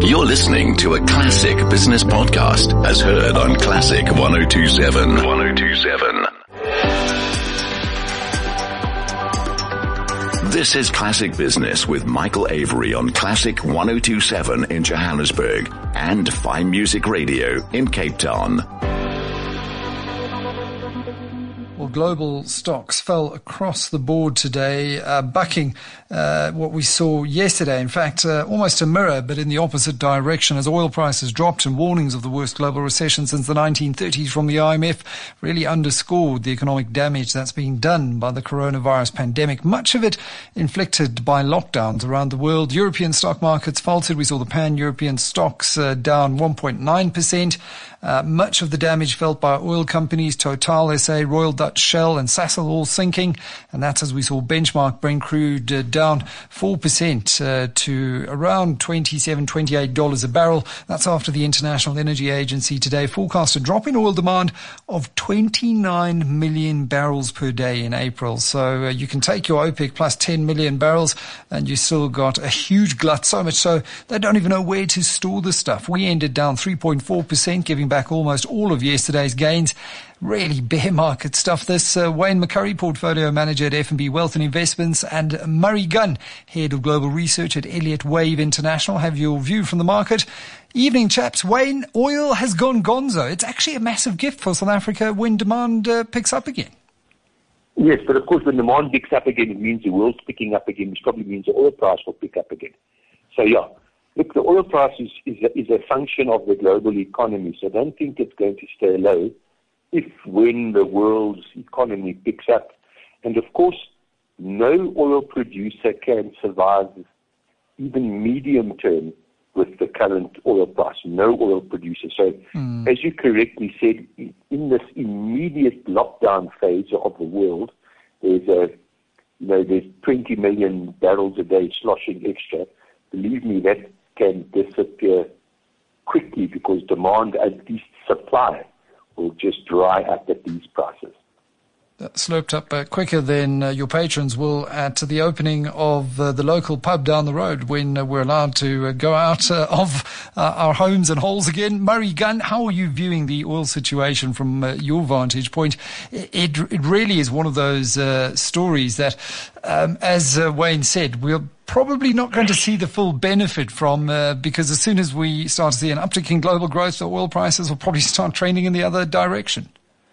You're listening to a classic business podcast as heard on Classic 102.7. 102.7. This is Classic Business with Michael Avery on Classic 102.7 in Johannesburg and Fine Music Radio in Cape Town. Well, global stocks fell across the board today, bucking what we saw yesterday. In fact, almost a mirror, but in the opposite direction as oil prices dropped and warnings of the worst global recession since the 1930s from the IMF really underscored the economic damage that's being done by the coronavirus pandemic, much of it inflicted by lockdowns around the world. European stock markets faltered. We saw the pan-European stocks down 1.9%. Much of the damage felt by oil companies, Total SA, Royal Dutch Shell and Sasol all sinking. And that's as we saw benchmark Brent crude down 4% to around $27, $28 a barrel. That's after the International Energy Agency today forecast a drop in oil demand of 29 million barrels per day in April. So you can take your OPEC plus 10 million barrels and you still got a huge glut, so much so they don't even know where to store the stuff. We ended down 3.4%, giving back almost all of yesterday's gains. Really bear market stuff this. Wayne McCurry, Portfolio Manager at F&B Wealth and Investments, and Murray Gunn, Head of Global Research at Elliott Wave International, have your view from the market. Evening, chaps. Wayne, oil has gone gonzo. It's actually a massive gift for South Africa when demand picks up again. Yes, but of course when demand picks up again, it means the world's picking up again, which probably means the oil price will pick up again. So yeah. Look, the oil price is a function of the global economy, so I don't think it's going to stay low when the world's economy picks up. And of course, no oil producer can survive even medium term with the current oil price. No oil producer. So as you correctly said, in this immediate lockdown phase of the world, there's 20 million barrels a day sloshing extra. Believe me, that can disappear quickly because demand, at least supply, will just dry up at these prices. That sloped up quicker than your patrons will at the opening of the local pub down the road when we're allowed to go out of our homes and holes again. Murray Gunn, how are you viewing the oil situation from your vantage point? It really is one of those stories that, as Wayne said, we're probably not going to see the full benefit from because as soon as we start to see an uptick in global growth, the oil prices will probably start trending in the other direction.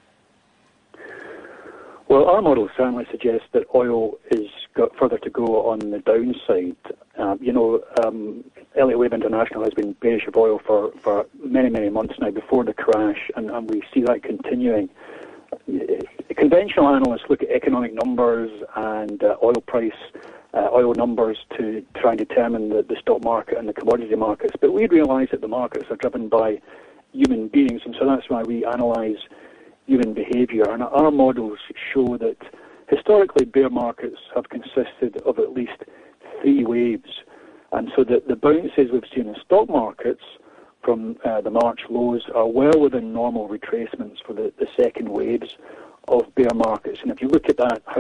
Well, our model certainly suggests that oil has got further to go on the downside. Elliott Wave International has been bearish of oil for many, many months now before the crash, and we see that continuing. Conventional analysts look at economic numbers and oil numbers to try and determine the stock market and the commodity markets, but we realise that the markets are driven by human beings, and so that's why we analyse human behaviour. And our models show that historically bear markets have consisted of at least 3 waves, and so that the bounces we've seen in stock markets from the March lows are well within normal retracements for the second waves of bear markets. And if you look at that, how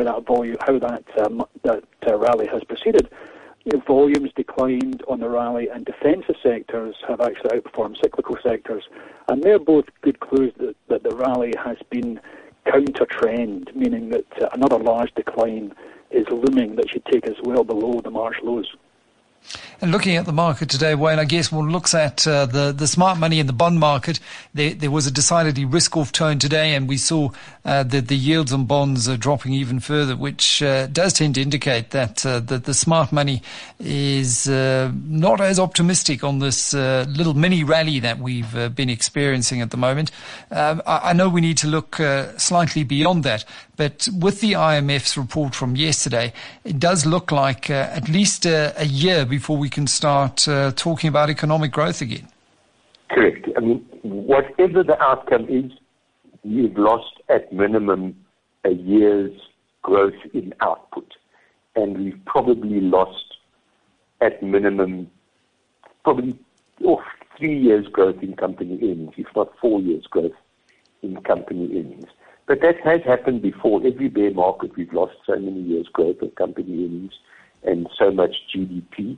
that rally has proceeded, volumes declined on the rally, and defensive sectors have actually outperformed cyclical sectors, and they're both good clues that the rally has been counter-trend, meaning that another large decline is looming that should take us well below the March lows. And looking at the market today, Wayne, I guess one looks at the smart money in the bond market. There was a decidedly risk-off tone today, and we saw that the yields on bonds are dropping even further, which does tend to indicate that the smart money is not as optimistic on this little mini rally that we've been experiencing at the moment. I know we need to look slightly beyond that, but with the IMF's report from yesterday, it does look like at least a year before we can start talking about economic growth again. Correct. I mean, whatever the outcome is, you've lost at minimum a year's growth in output. And we've probably lost at minimum probably 3 years growth in company earnings, if not 4 years growth in company earnings. But that has happened before. Every bear market, we've lost so many years growth of company earnings and so much GDP.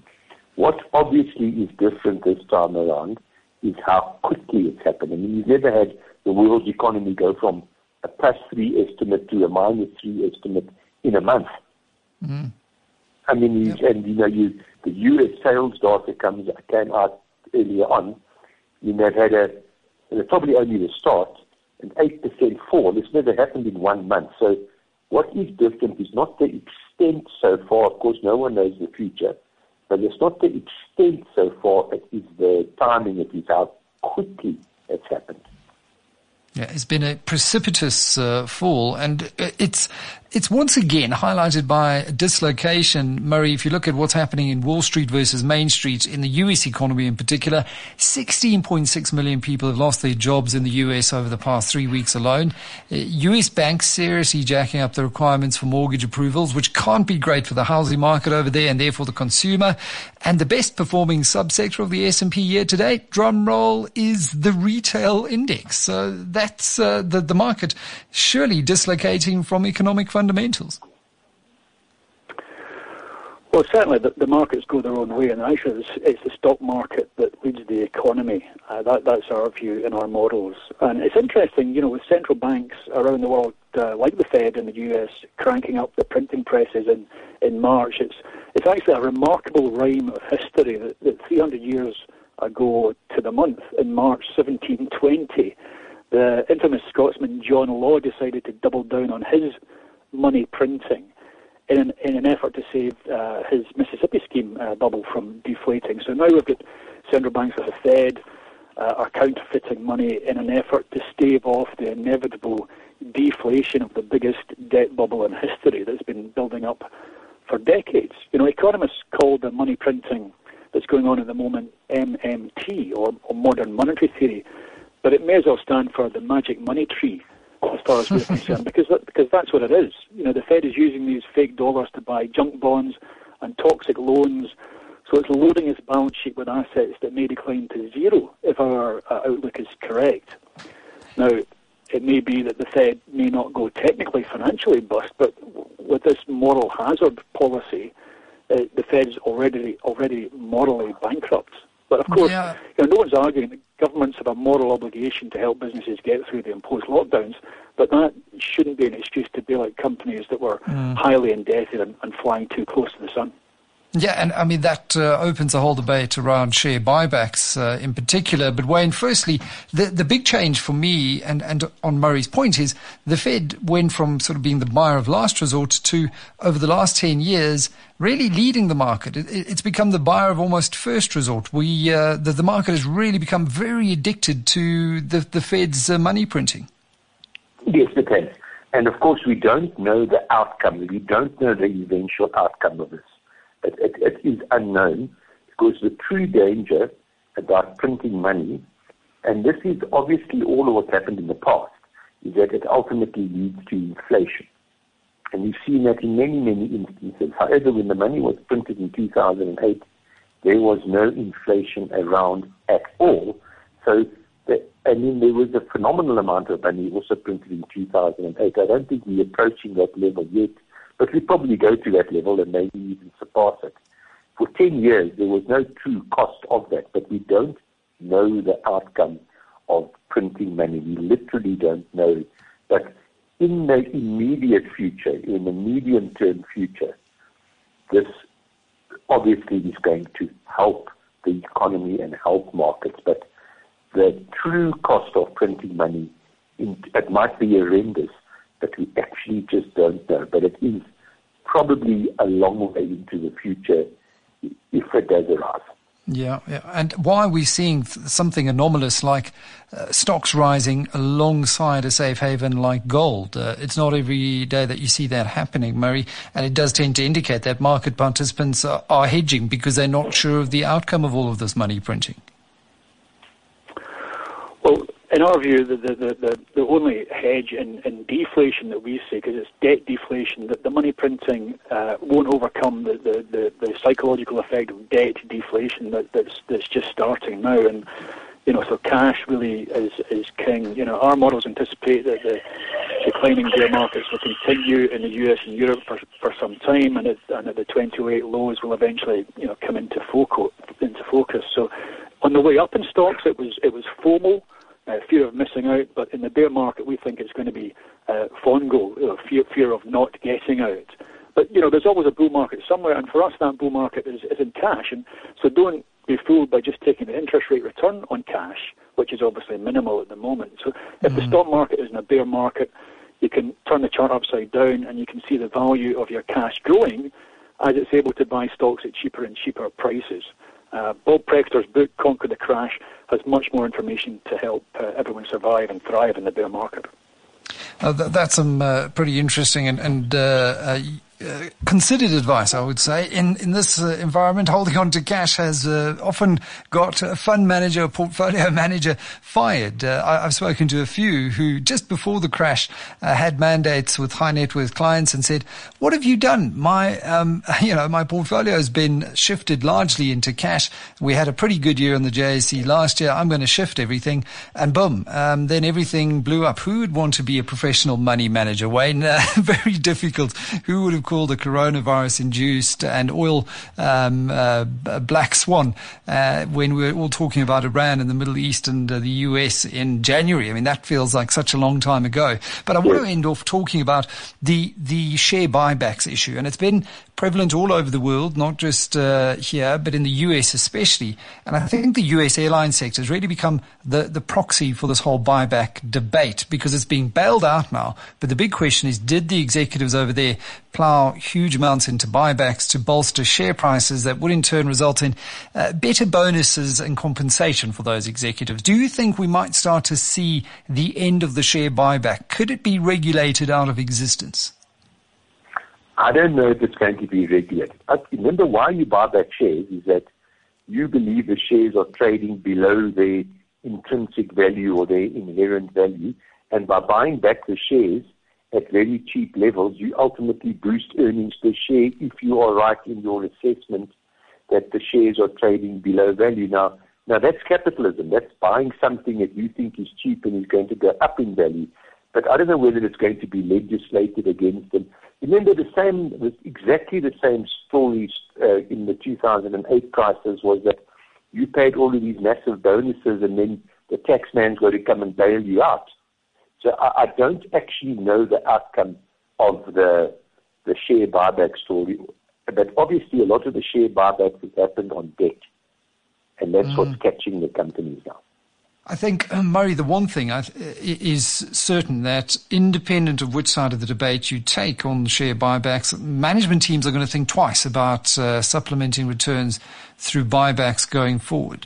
What obviously is different this time around is how quickly it's happened. I mean, you've never had the world's economy go from a +3 estimate to a -3 estimate in a month. Mm. I mean, the U.S. sales data came out earlier on. They've had it's probably only the start, an 8% fall. It's never happened in 1 month. So what is different is not the extent so far. Of course, no one knows the future. But it's not the extent so far, it is the timing, it is how quickly it's happened. Yeah, it's been a precipitous fall, and it's once again highlighted by dislocation. Murray, if you look at what's happening in Wall Street versus Main Street, in the US economy in particular, 16.6 million people have lost their jobs in the US over the past 3 weeks alone. US banks seriously jacking up the requirements for mortgage approvals, which can't be great for the housing market over there and therefore the consumer. And the best performing subsector of the S&P year to date, drum roll, is the retail index. So that's the market surely dislocating from economic fundamentals. Well, certainly the markets go their own way, and actually it's the stock market that leads the economy. That's our view in our models. And it's interesting, with central banks around the world, like the Fed in the US, cranking up the printing presses in March. It's actually a remarkable rhyme of history that 300 years ago to the month, in March 1720, the infamous Scotsman John Law decided to double down on his money printing in an effort to save his Mississippi scheme bubble from deflating. So now we've got central banks like the Fed are counterfeiting money in an effort to stave off the inevitable deflation of the biggest debt bubble in history that's been building up for decades. Economists call the money printing that's going on at the moment MMT, or modern monetary theory, but it may as well stand for the magic money tree, as far as we're concerned, because that's what it is. The Fed is using these fake dollars to buy junk bonds and toxic loans, so it's loading its balance sheet with assets that may decline to zero if our outlook is correct. Now, it may be that the Fed may not go technically financially bust, but with this moral hazard policy, the Fed's already morally bankrupt. But of course, no one's arguing that governments have a moral obligation to help businesses get through the imposed lockdowns, but that shouldn't be an excuse to bail out companies that were highly indebted and flying too close to the sun. Yeah, and I mean, that opens a whole debate around share buybacks in particular. But Wayne, firstly, the big change for me, and on Murray's point, is the Fed went from sort of being the buyer of last resort to, over the last 10 years, really leading the market. It's become the buyer of almost first resort. The market has really become very addicted to the Fed's money printing. Yes, it has. And of course, we don't know the outcome. We don't know the eventual outcome of this. It is unknown, because the true danger about printing money, and this is obviously all of what's happened in the past, is that it ultimately leads to inflation. And we've seen that in many, many instances. However, when the money was printed in 2008, there was no inflation around at all. So, there was a phenomenal amount of money also printed in 2008. I don't think we're approaching that level yet, but we probably go to that level and maybe even surpass it. For 10 years, there was no true cost of that, but we don't know the outcome of printing money. We literally don't know it. But in the immediate future, in the medium-term future, this obviously is going to help the economy and help markets. But the true cost of printing money, it might be horrendous, but we actually just don't know. But it is probably a long way into the future if it does arise. Yeah. And why are we seeing something anomalous like stocks rising alongside a safe haven like gold? It's not every day that you see that happening, Murray, and it does tend to indicate that market participants are hedging because they're not sure of the outcome of all of this money printing. Well, in our view, the only hedge in deflation that we see, because it's debt deflation, that the money printing won't overcome the psychological effect of debt deflation that's just starting now. And so cash really is king. Our models anticipate that declining bear markets will continue in the US and Europe for some time, and at the 2008 lows will eventually come into focus. So on the way up in stocks, it was FOMO, fear of missing out, but in the bear market we think it's going to be FONGO, fear of not getting out. But there's always a bull market somewhere, and for us that bull market is in cash, and so don't be fooled by just taking the interest rate return on cash, which is obviously minimal at the moment. So if the stock market is in a bear market, you can turn the chart upside down and you can see the value of your cash growing as it's able to buy stocks at cheaper and cheaper prices. Bob Prextor's book, Conquer the Crash, has much more information to help everyone survive and thrive in the bear market. That's some pretty interesting and considered advice, I would say. In this environment, holding on to cash has often got a fund manager, a portfolio manager fired. I've spoken to a few who just before the crash had mandates with high net worth clients and said, "What have you done? My portfolio has been shifted largely into cash. We had a pretty good year on the JSE last year. I'm going to shift everything," and boom, then everything blew up. Who would want to be a professional money manager, Wayne? Very difficult. Who would have called the coronavirus-induced and oil black swan when we were all talking about Iran and the Middle East and the US in January? I mean, that feels like such a long time ago. But I want to end off talking about the share buybacks issue, and it's been prevalent all over the world, not just here, but in the US especially. And I think the US airline sector has really become the proxy for this whole buyback debate because it's being bailed out now. But the big question is, did the executives over there plow huge amounts into buybacks to bolster share prices that would in turn result in better bonuses and compensation for those executives? Do you think we might start to see the end of the share buyback? Could it be regulated out of existence? I don't know if it's going to be regulated. Remember, why you buy back shares is that you believe the shares are trading below their intrinsic value or their inherent value, and by buying back the shares at very cheap levels, you ultimately boost earnings per share if you are right in your assessment that the shares are trading below value. Now that's capitalism. That's buying something that you think is cheap and is going to go up in value. But I don't know whether it's going to be legislated against them. Remember, exactly the same stories in the 2008 crisis was that you paid all of these massive bonuses and then the tax man's got to come and bail you out. So I don't actually know the outcome of the share buyback story. But obviously a lot of the share buybacks has happened on debt. And that's what's catching the companies now. I think, Murray, the one thing is certain that independent of which side of the debate you take on share buybacks, management teams are going to think twice about supplementing returns through buybacks going forward.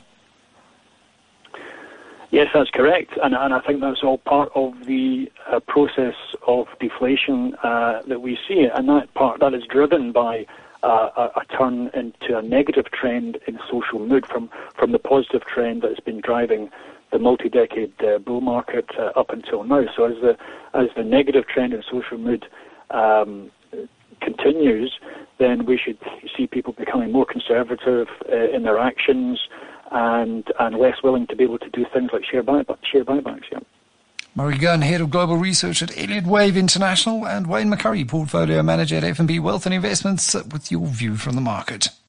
Yes, that's correct, and I think that's all part of the process of deflation that we see, and that is driven by a turn into a negative trend in social mood from the positive trend that has been driving the multi-decade bull market up until now. So as the negative trend in social mood continues, then we should see people becoming more conservative in their actions and less willing to be able to do things like share buybacks. Yeah. Murray Gunn, Head of Global Research at Elliott Wave International, and Wayne McCurry, Portfolio Manager at F&B Wealth and Investments, with your view from the market.